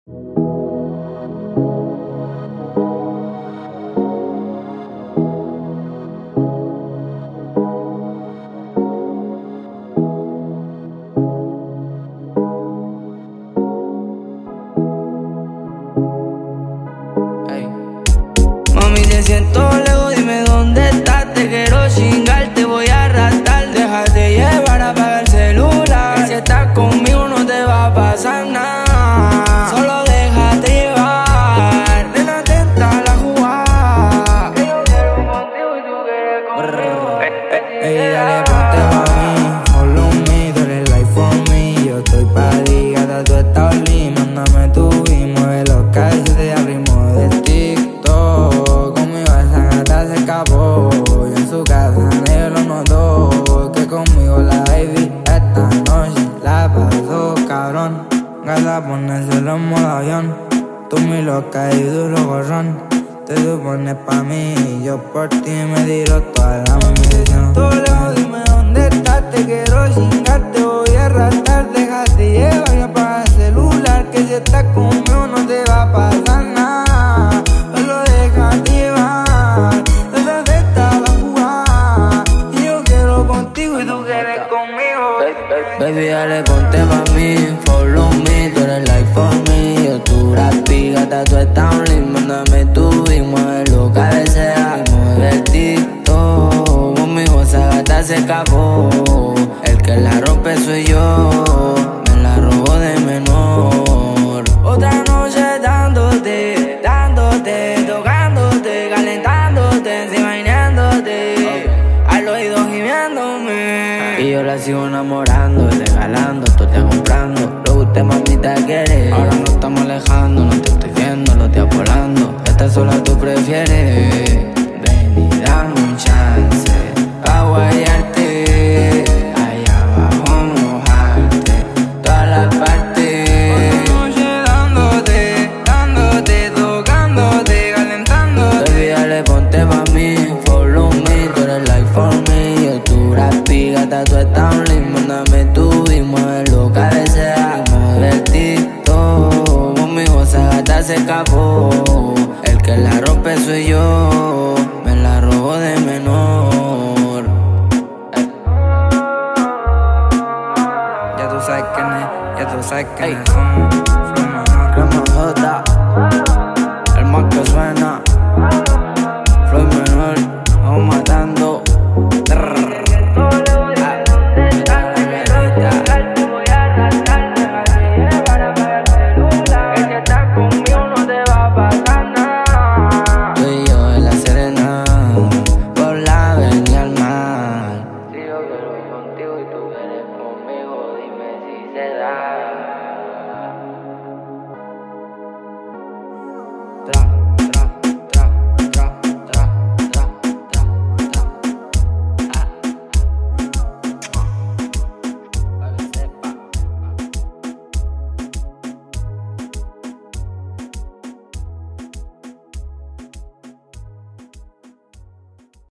Mami, te siento lejos, dime dónde estás. Te quiero chingar, te voy a arrastrar. Déjate llevar, apaga el celular, que si estás conmigo no te va a pasar nada. Solo déjate llevar, nena, atenta la jugada. Que yo quiero contigo y tú quieres conmigo. Ey, dale, ponte pa' mí, follow me, tú eres life for me. Yo estoy pa' ti, gata, tú estás lit. Mándame tu y mueve los calles de ritmo de TikTok. Conmigo esa gata se escapó, y en su casa nadie lo notó. Que conmigo la baby esta noche la pasó cabrón. Gata, ponérselo en modo avión. Tú mi loca y duro gorrón. Te supones pa' mí y yo por ti me tiro toda la munición. Tú lejos, dime dónde estás, te quiero chingar, te voy a arrastrar. Déjate llevar y apaga el celular, que si estás conmigo no te va a pasar nada. Solo déjate llevar, desde esta la jugada. Y yo quiero contigo y tú quieres conmigo. Baby, dale, ponte pa' mí, follow me, tú eres life for me. Yo tu rapi, gata, tú estás un link. Mándame tu y mueve lo que desea. Mueve el TikTok, conmigo esa gata se escapó. El que la rompe soy yo, me la robo de menor. Otra noche dándote, dándote, tocándote, calentándote, enseñándote, al oído gimiéndome. Y yo la sigo enamorando, regalando, tú te comprando. Lo que usted mamita quiere. Ahora nos estamos alejando, no te estoy viendo, lo estoy volando. Esta sola tú prefieres. Ven y dame un chance pa' guayarte, allá abajo mojarte todas las partes. Otra noche dándote, dándote, tocándote, calentándote. Baby, dale, ponte pa' mí, follow me, tú eres life for me. Yo tu rapi, gata, tú estás un link. Mándame tu y mueve lo que desea. Mueve el TikTok, conmigo esa gata se escapó. El que la rompe soy yo, me la robo de menor. Ya tú sabes quién es, ya tú sabes quiénes somos.